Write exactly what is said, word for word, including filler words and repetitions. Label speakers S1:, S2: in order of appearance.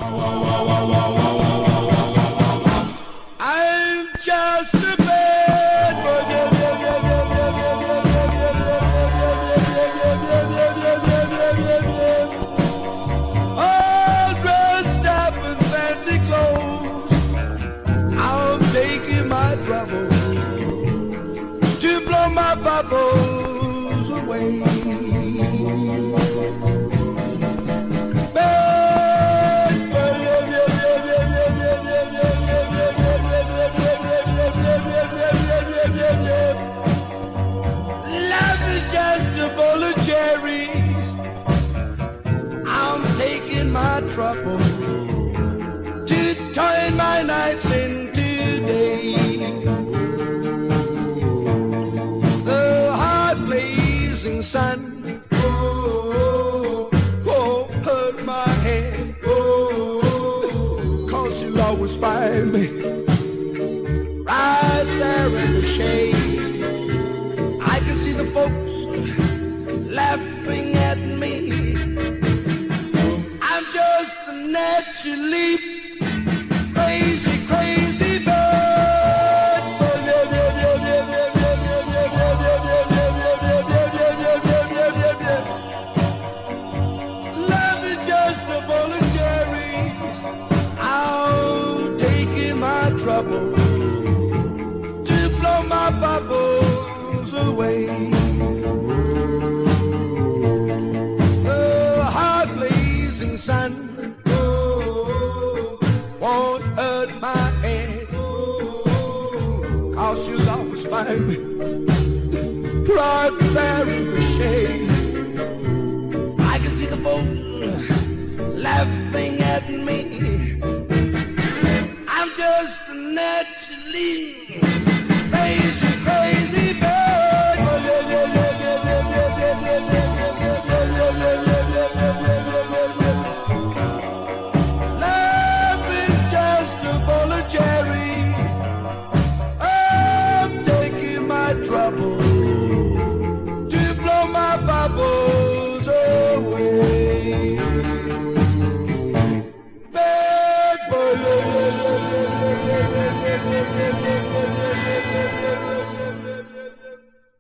S1: I'm just a bad all dressed up in fancy clothes. I'm taking my trouble to blow my bubbles away. Life is just a bowl of cherries. I'm taking my trouble to turn my nights into days. The hot blazing sun, oh, oh, hurt my head, oh, cause you'll always find me right there in the shade. I can see the folks laughing at me. I'm just a naturally